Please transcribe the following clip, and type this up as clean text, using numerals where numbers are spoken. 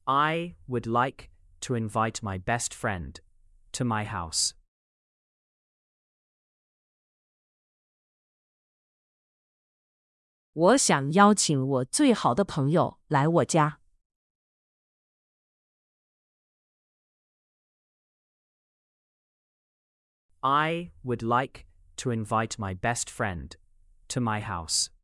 I would like to invite my best friend to my house. 我想邀请我最好的朋友来我家。 I would like to invite my best friend to my house.